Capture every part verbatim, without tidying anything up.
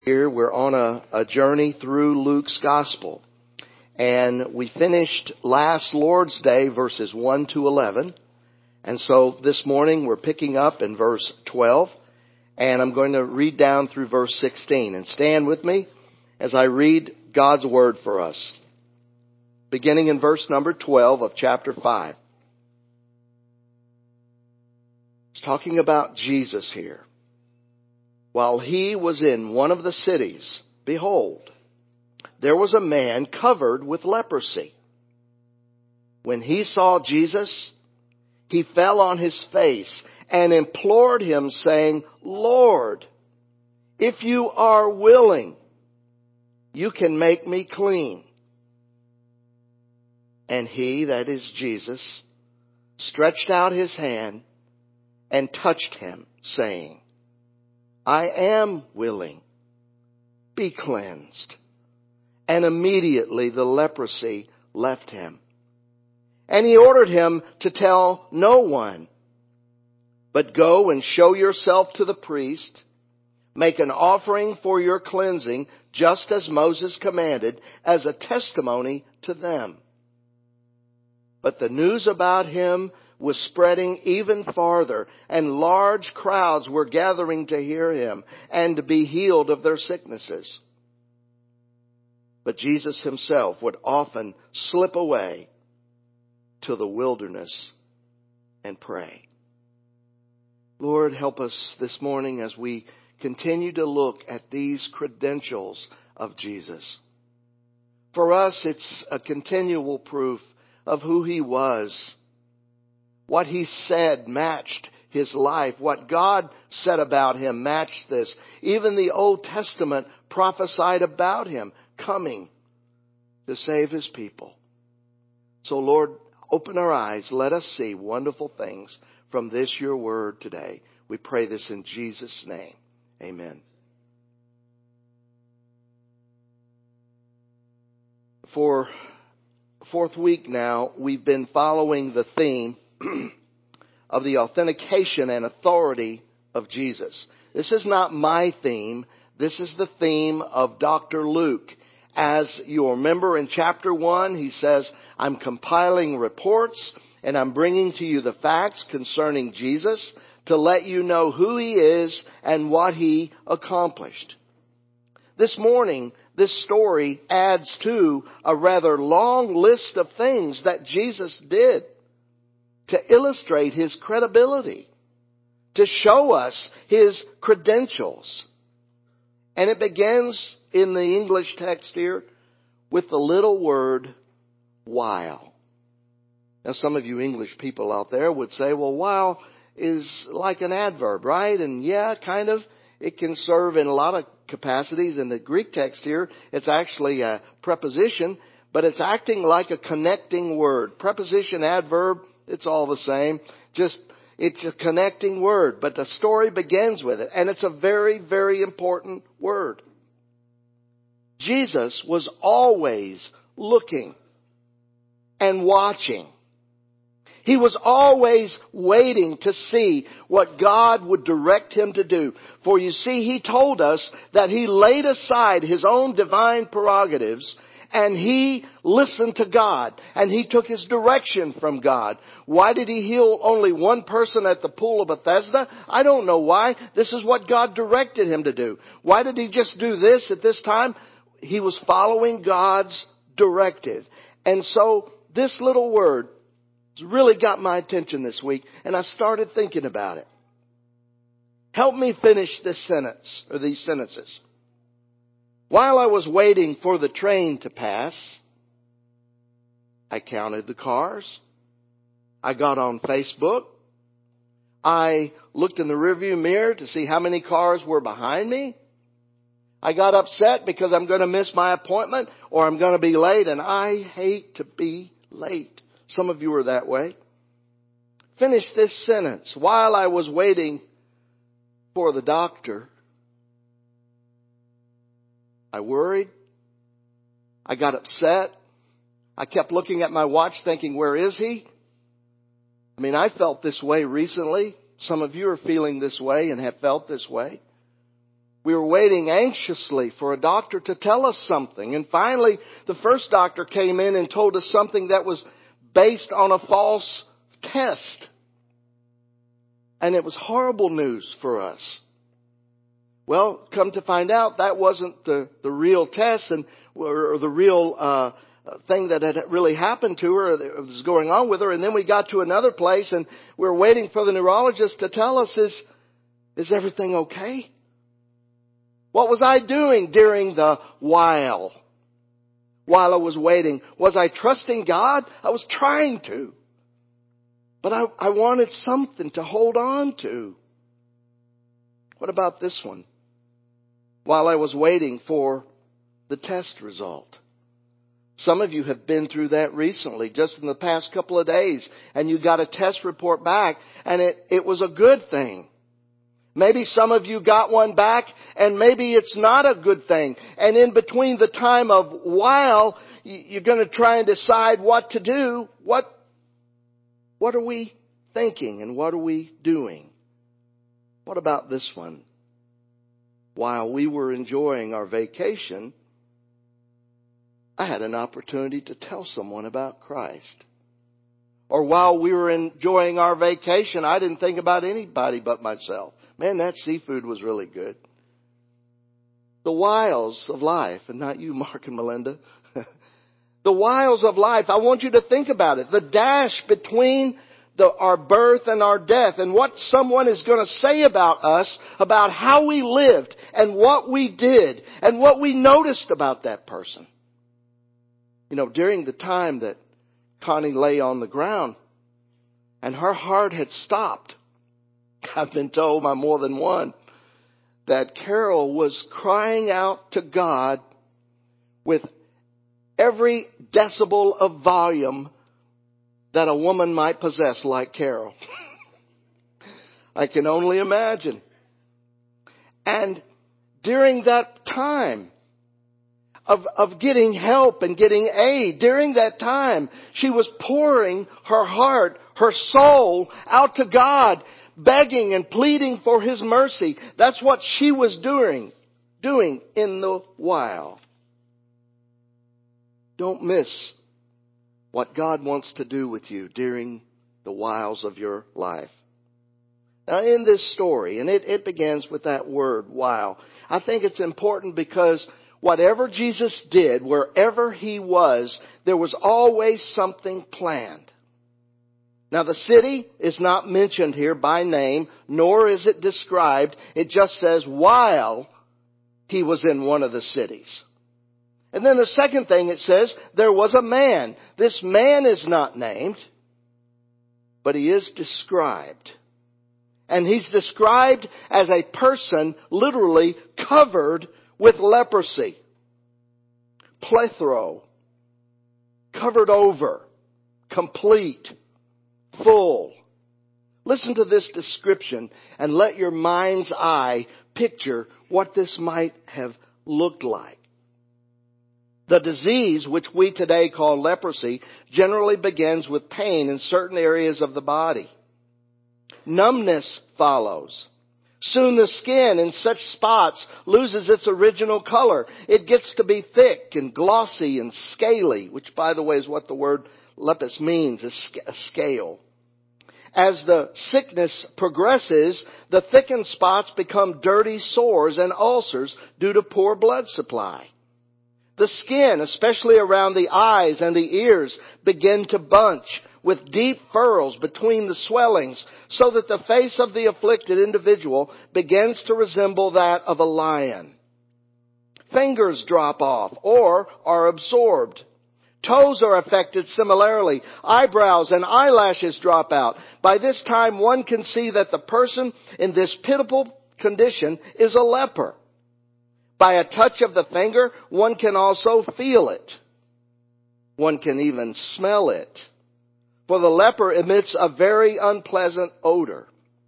Here we're on a, a journey through Luke's Gospel. And we finished last Lord's Day verses one to eleven. And so this morning we're picking up in verse twelve. And I'm going to read down through verse sixteen. And stand with me as I read God's Word for us. Beginning in verse number twelve of chapter five. It's talking about Jesus here. While he was in one of the cities, behold, there was a man covered with leprosy. When he saw Jesus, he fell on his face and implored him, saying, Lord, if you are willing, you can make me clean. And he, that is Jesus, stretched out his hand and touched him, saying, I am willing. Be cleansed. And immediately the leprosy left him. And he ordered him to tell no one, but go and show yourself to the priest, make an offering for your cleansing, just as Moses commanded, as a testimony to them. But the news about him was spreading even farther, and large crowds were gathering to hear him and to be healed of their sicknesses. But Jesus himself would often slip away to the wilderness and pray. Lord, help us this morning as we continue to look at these credentials of Jesus. For us, it's a continual proof of who he was. What he said matched his life. What God said about him matched this. Even the Old Testament prophesied about him coming to save his people. So Lord, open our eyes. Let us see wonderful things from this your word today. We pray this in Jesus' name. Amen. For the fourth week now, we've been following the theme of the authentication and authority of Jesus. This is not my theme. This is the theme of Doctor Luke. As you remember in chapter one, he says, I'm compiling reports and I'm bringing to you the facts concerning Jesus to let you know who he is and what he accomplished. This morning, this story adds to a rather long list of things that Jesus did to illustrate his credibility, to show us his credentials. And it begins in the English text here with the little word, while. Now some of you English people out there would say, well, while is like an adverb, right? And yeah, kind of. It can serve in a lot of capacities. In the Greek text here, it's actually a preposition, but it's acting like a connecting word. Preposition, adverb, it's all the same. Just, it's a connecting word. But the story begins with it. And it's a very, very important word. Jesus was always looking and watching. He was always waiting to see what God would direct him to do. For you see, he told us that he laid aside his own divine prerogatives and he listened to God, and he took his direction from God. Why did he heal only one person at the pool of Bethesda? I don't know why. This is what God directed him to do. Why did he just do this at this time? He was following God's directive. And so this little word has really got my attention this week, and I started thinking about it. Help me finish this sentence, or these sentences. While I was waiting for the train to pass, I counted the cars. I got on Facebook. I looked in the rearview mirror to see how many cars were behind me. I got upset because I'm going to miss my appointment or I'm going to be late, and I hate to be late. Some of you are that way. Finish this sentence. While I was waiting for the doctor, I worried. I got upset. I kept looking at my watch thinking, where is he? I mean, I felt this way recently. Some of you are feeling this way and have felt this way. We were waiting anxiously for a doctor to tell us something. And finally, the first doctor came in and told us something that was based on a false test. And it was horrible news for us. Well, come to find out, that wasn't the, the real test and or the real uh thing that had really happened to her, that was going on with her. And then we got to another place and we were waiting for the neurologist to tell us, is, is everything okay? What was I doing during the while? While I was waiting? Was I trusting God? I was trying to. But I, I wanted something to hold on to. What about this one? While I was waiting for the test result. Some of you have been through that recently, just in the past couple of days, and you got a test report back, and it, it was a good thing. Maybe some of you got one back, and maybe it's not a good thing. And in between the time of while, you're going to try and decide what to do. What, what are we thinking, and what are we doing? What about this one? While we were enjoying our vacation, I had an opportunity to tell someone about Christ. Or while we were enjoying our vacation, I didn't think about anybody but myself. Man, that seafood was really good. The wiles of life, and not you, Mark and Melinda. The wiles of life, I want you to think about it. The dash between the, our birth and our death, and what someone is going to say about us, about how we lived, and what we did, and what we noticed about that person. You know, during the time that Connie lay on the ground and her heart had stopped, I've been told by more than one that Carol was crying out to God with every decibel of volume that a woman might possess like Carol. I can only imagine. And during that time, Of, of getting help and getting aid. During that time, she was pouring her heart, her soul out to God, begging and pleading for His mercy. That's what she was doing, doing in the while. Don't miss what God wants to do with you during the whiles of your life. Now in this story, and it, it begins with that word, while. I think it's important because whatever Jesus did, wherever He was, there was always something planned. Now the city is not mentioned here by name, nor is it described. It just says while He was in one of the cities. And then the second thing it says, there was a man. This man is not named, but he is described. And he's described as a person literally covered with leprosy. Plethro. Covered over. Complete. Full. Listen to this description and let your mind's eye picture what this might have looked like. The disease, which we today call leprosy, generally begins with pain in certain areas of the body. Numbness follows. Soon the skin in such spots loses its original color. It gets to be thick and glossy and scaly, which by the way is what the word lepus means, a scale. As the sickness progresses, the thickened spots become dirty sores and ulcers due to poor blood supply. The skin, especially around the eyes and the ears, begin to bunch with deep furrows between the swellings, so that the face of the afflicted individual begins to resemble that of a lion. Fingers drop off or are absorbed. Toes are affected similarly. Eyebrows and eyelashes drop out. By this time, one can see that the person in this pitiable condition is a leper. By a touch of the finger, one can also feel it. One can even smell it. For the leper emits a very unpleasant odor.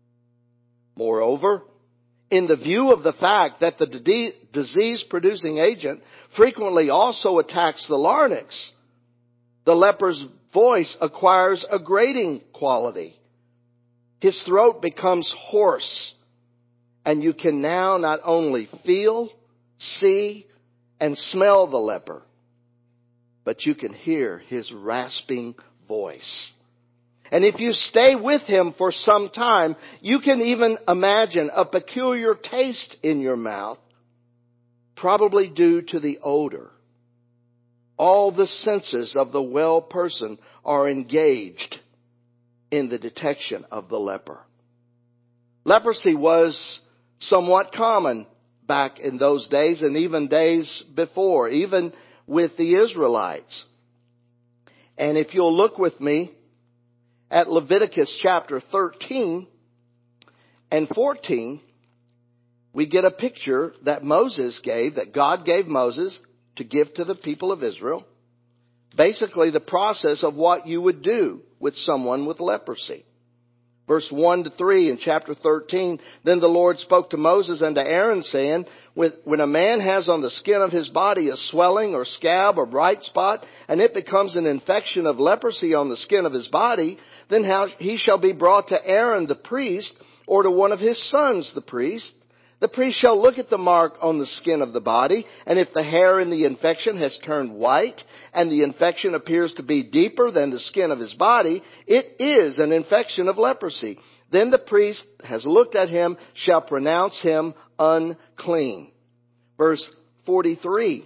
Moreover, in the view of the fact that the disease-producing agent frequently also attacks the larynx, the leper's voice acquires a grating quality. His throat becomes hoarse, And you can now not only feel, see, and smell the leper, but you can hear his rasping voice. And if you stay with him for some time, you can even imagine a peculiar taste in your mouth, probably due to the odor. All the senses of the well person are engaged in the detection of the leper. Leprosy was somewhat common back in those days and even days before, even with the Israelites. And if you'll look with me at Leviticus chapter thirteen and fourteen, we get a picture that Moses gave, that God gave Moses to give to the people of Israel. Basically the process of what you would do with someone with leprosy. Verse one to three in chapter thirteen, then the Lord spoke to Moses and to Aaron, saying, when a man has on the skin of his body a swelling or scab or bright spot, and it becomes an infection of leprosy on the skin of his body, then how he shall be brought to Aaron the priest, or to one of his sons the priest. The priest shall look at the mark on the skin of the body, and if the hair in the infection has turned white, and the infection appears to be deeper than the skin of his body, it is an infection of leprosy. Then the priest has looked at him, shall pronounce him unclean. Verse forty-three.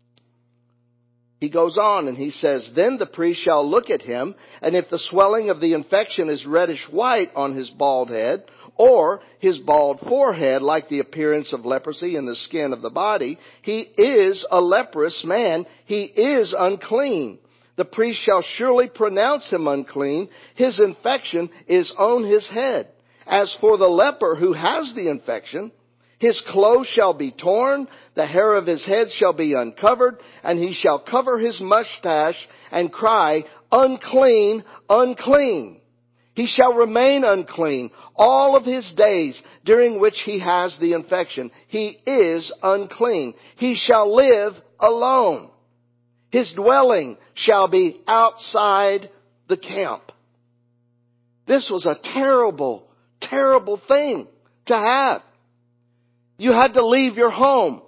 He goes on and he says, then the priest shall look at him, and if the swelling of the infection is reddish white on his bald head, or his bald forehead like the appearance of leprosy in the skin of the body, he is a leprous man. He is unclean. The priest shall surely pronounce him unclean. His infection is on his head. As for the leper who has the infection, his clothes shall be torn, the hair of his head shall be uncovered, and he shall cover his mustache and cry, unclean, unclean. He shall remain unclean all of his days during which he has the infection. He is unclean. He shall live alone. His dwelling shall be outside the camp. This was a terrible, terrible thing to have. You had to leave your home.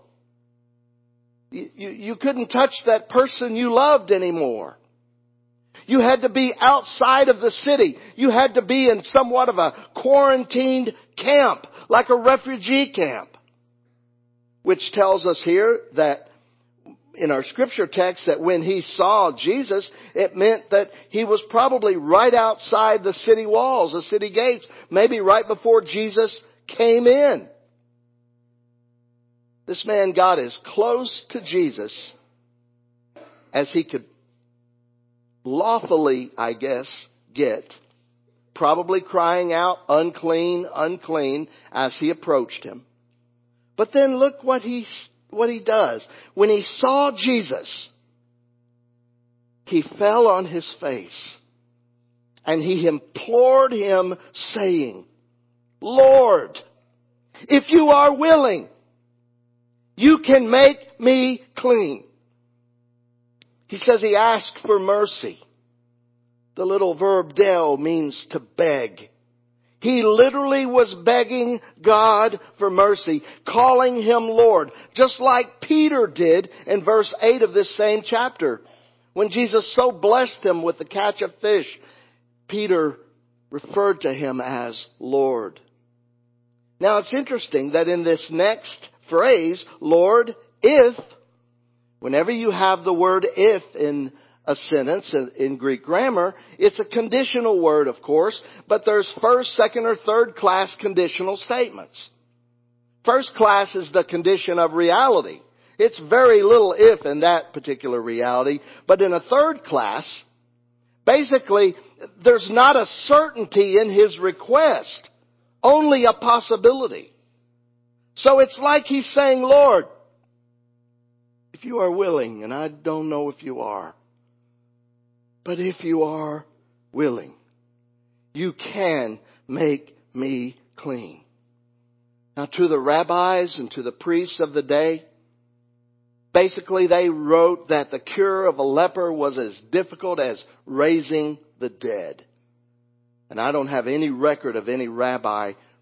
You, you, you couldn't touch that person you loved anymore. You had to be outside of the city. You had to be in somewhat of a quarantined camp, like a refugee camp. Which tells us here that in our scripture text that when he saw Jesus, it meant that he was probably right outside the city walls, the city gates, maybe right before Jesus came in. This man got as close to Jesus as he could lawfully, I guess, get, probably crying out, unclean, unclean, as he approached him. But then look what he, what he does. When he saw Jesus, he fell on his face and he implored him, saying, Lord, if you are willing, you can make me clean. He says he asked for mercy. The little verb deo means to beg. He literally was begging God for mercy, calling him Lord, just like Peter did in verse eight of this same chapter. When Jesus so blessed him with the catch of fish, Peter referred to him as Lord. Now it's interesting that in this next phrase, Lord, if, whenever you have the word if in a sentence in Greek grammar, it's a conditional word, of course, but there's first, second, or third class conditional statements. First class is the condition of reality. It's very little if in that particular reality, but in a third class, basically, there's not a certainty in his request, only a possibility. So it's like he's saying, Lord, if you are willing, and I don't know if you are, but if you are willing, you can make me clean. Now to the rabbis and to the priests of the day, basically they wrote that the cure of a leper was as difficult as raising the dead. And I don't have any record of any rabbi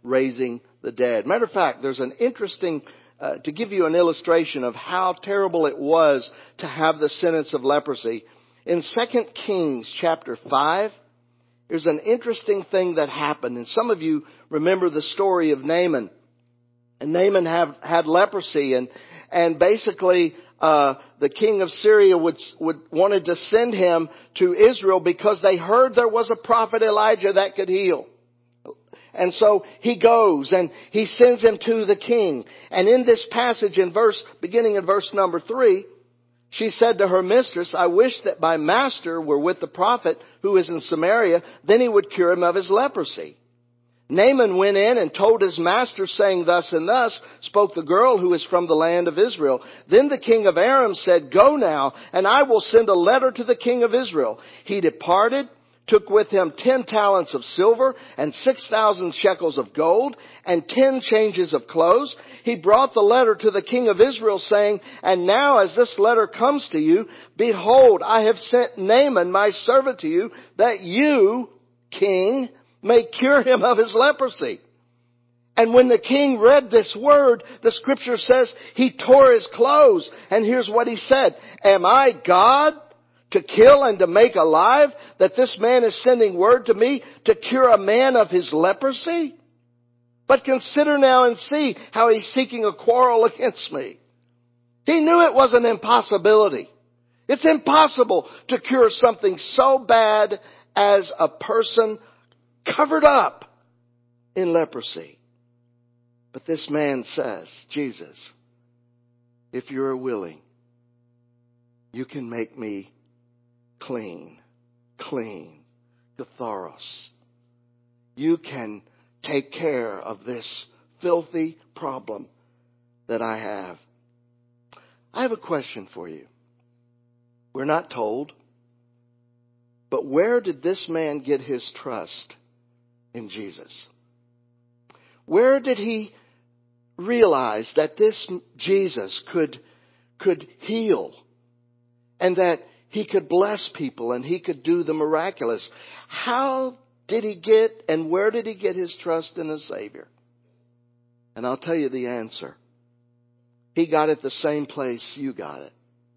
raising the dead. Matter of fact, there's an interesting, uh, to give you an illustration of how terrible it was to have the sentence of leprosy. In Second Kings chapter five, there's an interesting thing that happened. And some of you remember the story of Naaman. And Naaman have, had leprosy, and, and basically, uh, the king of Syria would, would, wanted to send him to Israel because they heard there was a prophet Elijah that could heal. And so he goes and he sends him to the king. And in this passage in verse, beginning in verse number three, she said to her mistress, I wish that my master were with the prophet who is in Samaria, then he would cure him of his leprosy. Naaman went in and told his master, saying, thus and thus spoke the girl who is from the land of Israel. Then the king of Aram said, go now, and I will send a letter to the king of Israel. He departed, took with him ten talents of silver and six thousand shekels of gold and ten changes of clothes. He brought the letter to the king of Israel, saying, and now as this letter comes to you, behold, I have sent Naaman my servant to you, that you, king, may cure him of his leprosy. And when the king read this word, the scripture says he tore his clothes. And here's what he said, am I God to kill and to make alive, that this man is sending word to me to cure a man of his leprosy? But consider now and see how he's seeking a quarrel against me. He knew it was an impossibility. It's impossible to cure something so bad as a person covered up in leprosy. But this man says, Jesus, if you're willing, you can make me clean, clean, katharos. You can take care of this filthy problem that I have. I have a question for you. We're not told, but where did this man get his trust in Jesus? Where did he realize that this Jesus could, could heal and that he could bless people and he could do the miraculous? How did he get and where did he get his trust in the Savior? And I'll tell you the answer. He got it the same place you got it.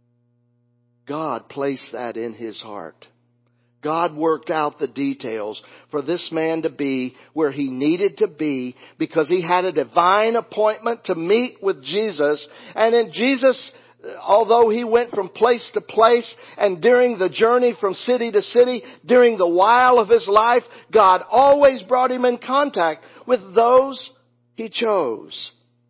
God placed that in his heart. God worked out the details for this man to be where he needed to be because he had a divine appointment to meet with Jesus. And in Jesus, although he went from place to place and during the journey from city to city, during the while of his life, God always brought him in contact with those he chose.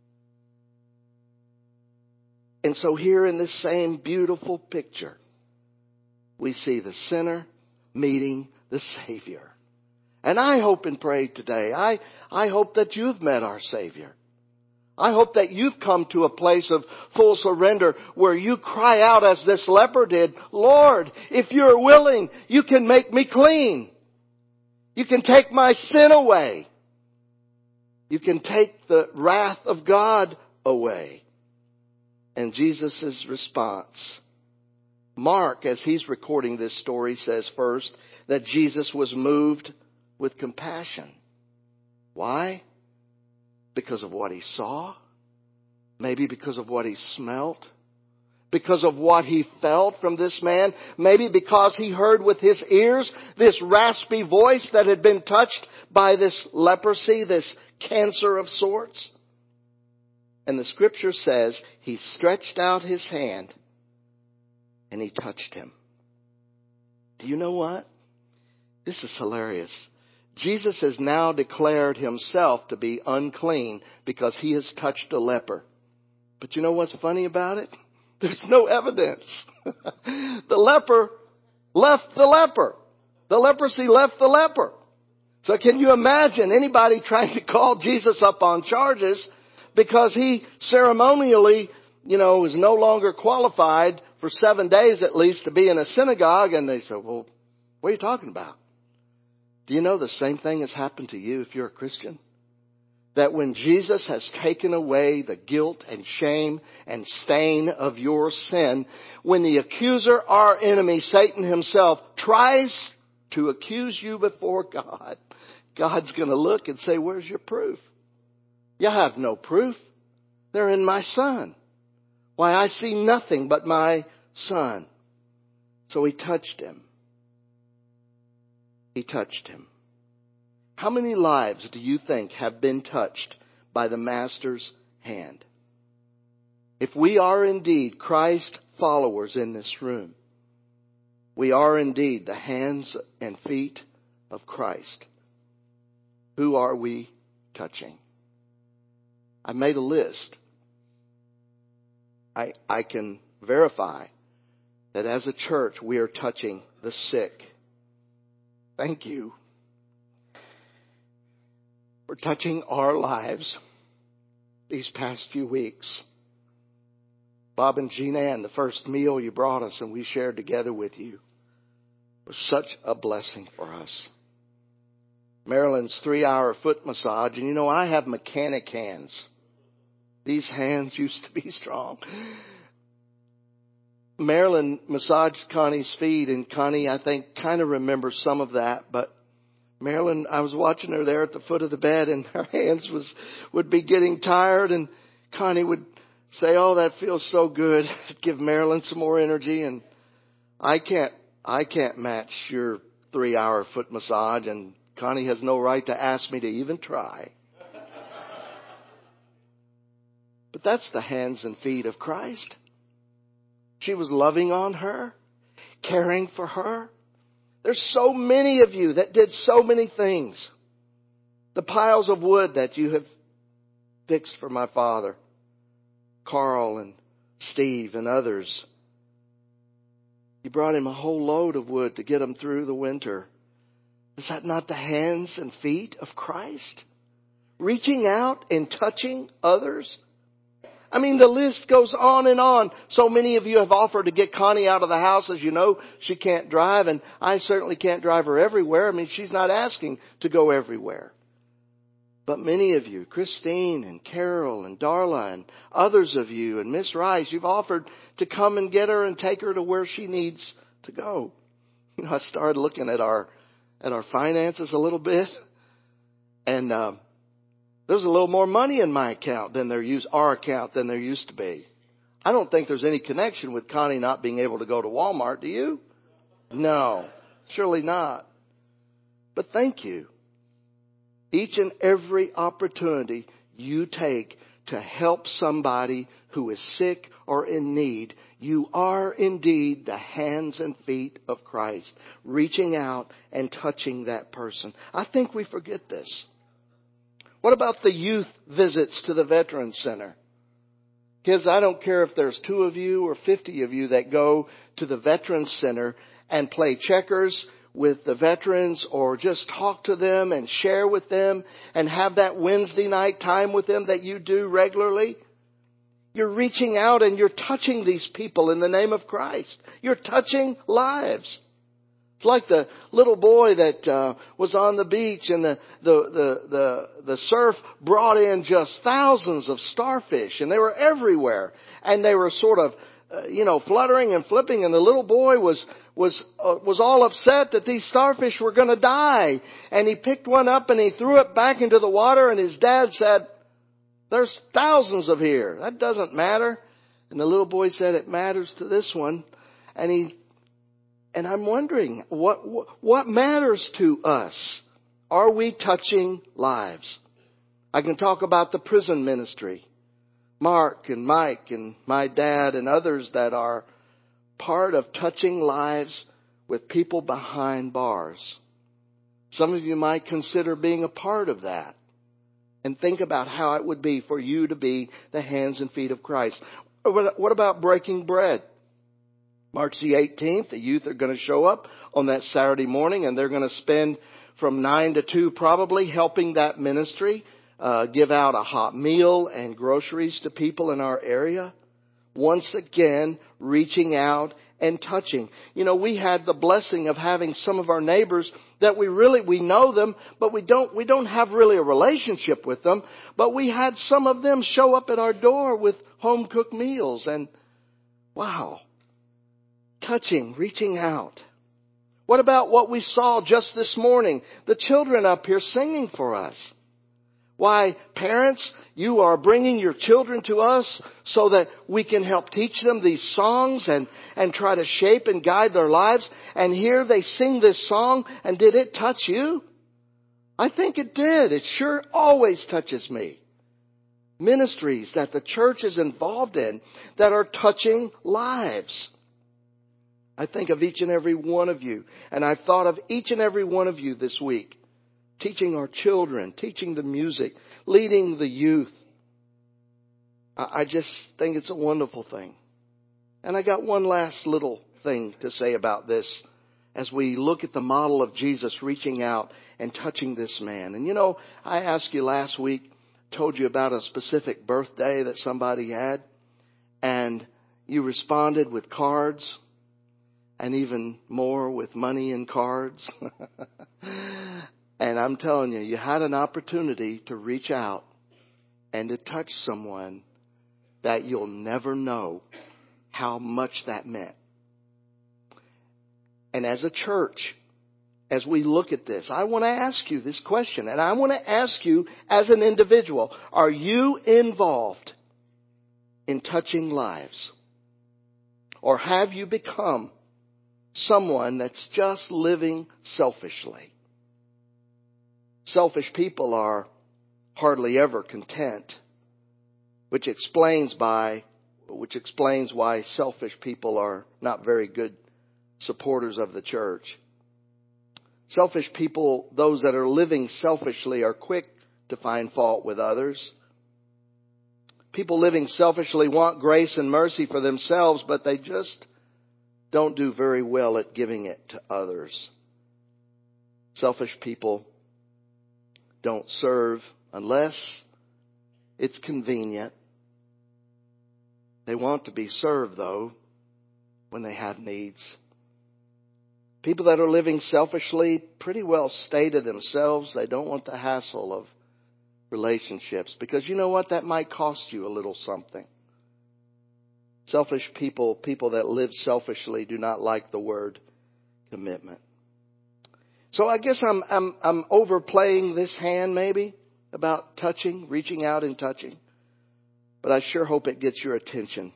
And so here in this same beautiful picture, we see the sinner meeting the Savior. And I hope and pray today, I, I hope that you've met our Savior. I hope that you've come to a place of full surrender where you cry out as this leper did, Lord, if you're willing, you can make me clean. You can take my sin away. You can take the wrath of God away. And Jesus' response, Mark, as he's recording this story, says first that Jesus was moved with compassion. Why? Because of what he saw? Maybe because of what he smelt? Because of what he felt from this man? Maybe because he heard with his ears this raspy voice that had been touched by this leprosy, this cancer of sorts? And the scripture says he stretched out his hand and he touched him. Do you know what? This is hilarious. Jesus has now declared himself to be unclean because he has touched a leper. But you know what's funny about it? There's no evidence. The leper left the leper. The leprosy left the leper. So can you imagine anybody trying to call Jesus up on charges because he ceremonially, you know, is no longer qualified for seven days at least to be in a synagogue? And they said, well, what are you talking about? Do you know the same thing has happened to you if you're a Christian? That when Jesus has taken away the guilt and shame and stain of your sin, when the accuser, our enemy, Satan himself, tries to accuse you before God, God's going to look and say, where's your proof? You have no proof. They're in my Son. Why, I see nothing but my Son. So he touched him. He touched him. How many lives do you think have been touched by the Master's hand? If we are indeed Christ followers in this room, we are indeed the hands and feet of Christ. Who are we touching? I made a list. I, I can verify that as a church we are touching the sick. Thank you. We're touching our lives these past few weeks. Bob and Jean Ann, the first meal you brought us and we shared together with you was such a blessing for us. Marilyn's three-hour foot massage. And you know, I have mechanic hands. These hands used to be strong. Marilyn massaged Connie's feet, and Connie, I think, kind of remembers some of that. But Marilyn, I was watching her there at the foot of the bed, and her hands was would be getting tired, and Connie would say, "Oh, that feels so good." Give Marilyn some more energy, and I can't, I can't match your three-hour foot massage, and Connie has no right to ask me to even try. But that's the hands and feet of Christ. She was loving on her, caring for her. There's so many of you that did so many things. The piles of wood that you have fixed for my father, Carl and Steve and others. You brought him a whole load of wood to get him through the winter. Is that not the hands and feet of Christ? Reaching out and touching others? I mean, the list goes on and on. So many of you have offered to get Connie out of the house. As you know, she can't drive, and I certainly can't drive her everywhere. I mean, she's not asking to go everywhere. But many of you, Christine and Carol and Darla and others of you and Miss Rice, you've offered to come and get her and take her to where she needs to go. You know, I started looking at our at our finances a little bit, and uh, there's a little more money in my account than there used, our account than there used to be. I don't think there's any connection with Connie not being able to go to Walmart. Do you? No, surely not. But thank you. Each and every opportunity you take to help somebody who is sick or in need, you are indeed the hands and feet of Christ, reaching out and touching that person. I think we forget this. What about the youth visits to the Veterans Center? Kids, I don't care if there's two of you or fifty of you that go to the Veterans Center and play checkers with the veterans, or just talk to them and share with them and have that Wednesday night time with them that you do regularly. You're reaching out and you're touching these people in the name of Christ. You're touching lives. It's like the little boy that uh, was on the beach, and the, the, the, the, the surf brought in just thousands of starfish, and they were everywhere. And they were sort of, uh, you know, fluttering and flipping, and the little boy was was uh, was all upset that these starfish were going to die. And he picked one up and he threw it back into the water, and his dad said, "There's thousands of here. That doesn't matter." And the little boy said, "It matters to this one." And he, and I'm wondering, what, what matters to us? Are we touching lives? I can talk about the prison ministry. Mark and Mike and my dad and others that are part of touching lives with people behind bars. Some of you might consider being a part of that. And think about how it would be for you to be the hands and feet of Christ. What about breaking bread? March the eighteenth, the youth are going to show up on that Saturday morning, and they're going to spend from nine to two probably helping that ministry uh, give out a hot meal and groceries to people in our area. Once again, reaching out and touching. You know, we had the blessing of having some of our neighbors that we really, we know them, but we don't, we don't have really a relationship with them. But we had some of them show up at our door with home cooked meals, and wow, touching, reaching out. What about what we saw just this morning? The children up here singing for us. Why, parents, you are bringing your children to us so that we can help teach them these songs and, and try to shape and guide their lives. And here they sing this song, and did it touch you? I think it did. It sure always touches me. Ministries that the church is involved in that are touching lives. I think of each and every one of you, and I've thought of each and every one of you this week, teaching our children, teaching the music, leading the youth. I just think it's a wonderful thing. And I got one last little thing to say about this as we look at the model of Jesus reaching out and touching this man. And you know, I asked you last week, told you about a specific birthday that somebody had, and you responded with cards. And even more with money and cards. And I'm telling you, you had an opportunity to reach out and to touch someone that you'll never know how much that meant. And as a church, as we look at this, I want to ask you this question. And I want to ask you as an individual, are you involved in touching lives? Or have you become someone that's just living selfishly? Selfish people are hardly ever content, which explains by, which explains why selfish people are not very good supporters of the church. Selfish people, those that are living selfishly, are quick to find fault with others. People living selfishly want grace and mercy for themselves, but they just don't do very well at giving it to others. Selfish people don't serve unless it's convenient. They want to be served, though, when they have needs. People that are living selfishly pretty well stay to themselves. They don't want the hassle of relationships because you know what? That might cost you a little something. Selfish people, people that live selfishly, do not like the word commitment. So I guess I'm I'm I'm overplaying this hand maybe about touching, reaching out and touching. But I sure hope it gets your attention.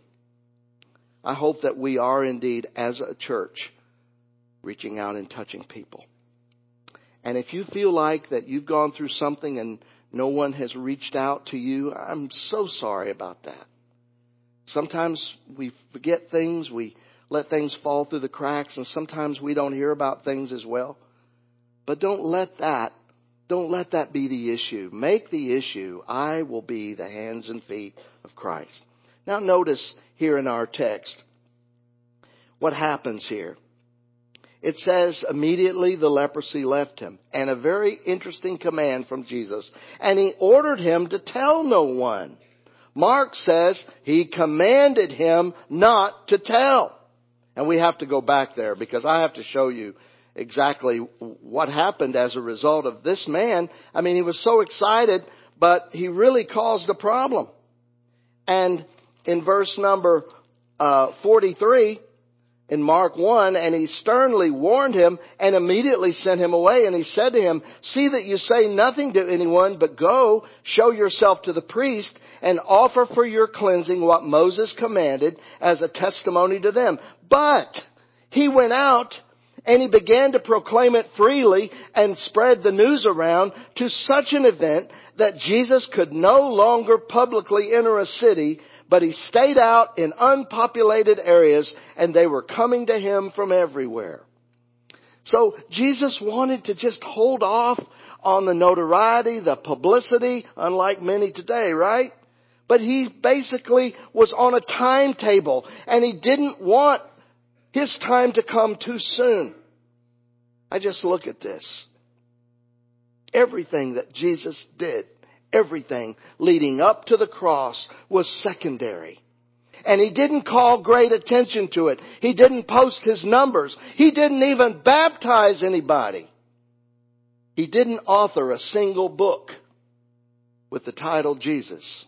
I hope that we are indeed, as a church, reaching out and touching people. And if you feel like that you've gone through something and no one has reached out to you, I'm so sorry about that. Sometimes we forget things, we let things fall through the cracks, and sometimes we don't hear about things as well. But don't let that, don't let that be the issue. Make the issue, I will be the hands and feet of Christ. Now notice here in our text what happens here. It says immediately the leprosy left him. And a very interesting command from Jesus. And he ordered him to tell no one. Mark says he commanded him not to tell. And we have to go back there because I have to show you exactly what happened as a result of this man. I mean, he was so excited, but he really caused a problem. And in verse number uh, forty-three, in Mark one, and he sternly warned him and immediately sent him away. And he said to him, see that you say nothing to anyone, but go, show yourself to the priest, and offer for your cleansing what Moses commanded as a testimony to them. But he went out and he began to proclaim it freely and spread the news around to such an event that Jesus could no longer publicly enter a city, but he stayed out in unpopulated areas, and they were coming to him from everywhere. So Jesus wanted to just hold off on the notoriety, the publicity, unlike many today, right? But he basically was on a timetable, and he didn't want his time to come too soon. I just look at this. Everything that Jesus did, everything leading up to the cross was secondary. And he didn't call great attention to it. He didn't post his numbers. He didn't even baptize anybody. He didn't author a single book with the title Jesus.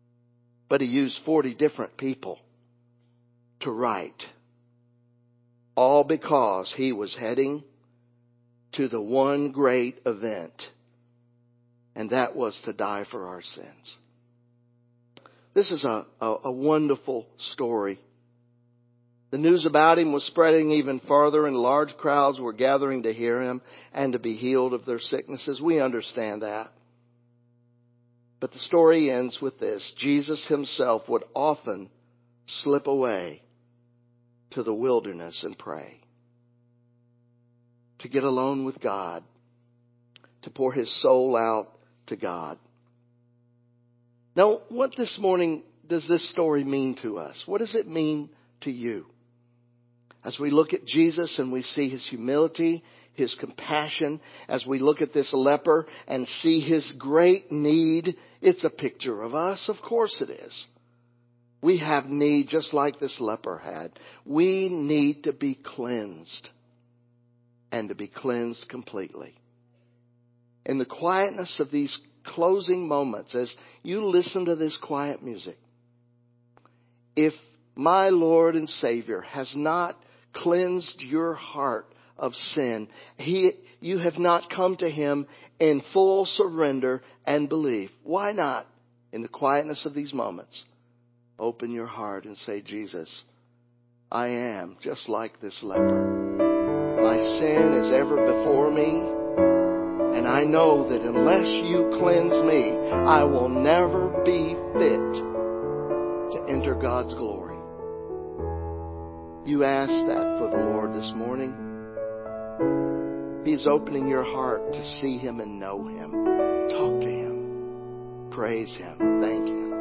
But he used forty different people to write. All because he was heading to the one great event, and that was to die for our sins. This is a, a, a wonderful story. The news about him was spreading even farther, and large crowds were gathering to hear him and to be healed of their sicknesses. We understand that. But the story ends with this. Jesus himself would often slip away to the wilderness and pray, to get alone with God, to pour his soul out to God. Now, what this morning does this story mean to us? What does it mean to you? As we look at Jesus and we see his humility, his compassion, as we look at this leper and see his great need, it's a picture of us. Of course it is. We have need just like this leper had. We need to be cleansed, and to be cleansed completely. In the quietness of these closing moments, as you listen to this quiet music, if my Lord and Savior has not cleansed your heart of sin, He, you have not come to Him in full surrender and belief, why not, in the quietness of these moments, open your heart and say, Jesus, I am just like this leper. My sin is ever before me, and I know that unless you cleanse me, I will never be fit to enter God's glory. You ask that for the Lord this morning. He's opening your heart to see Him and know Him. Talk to Him. Praise Him. Thank Him.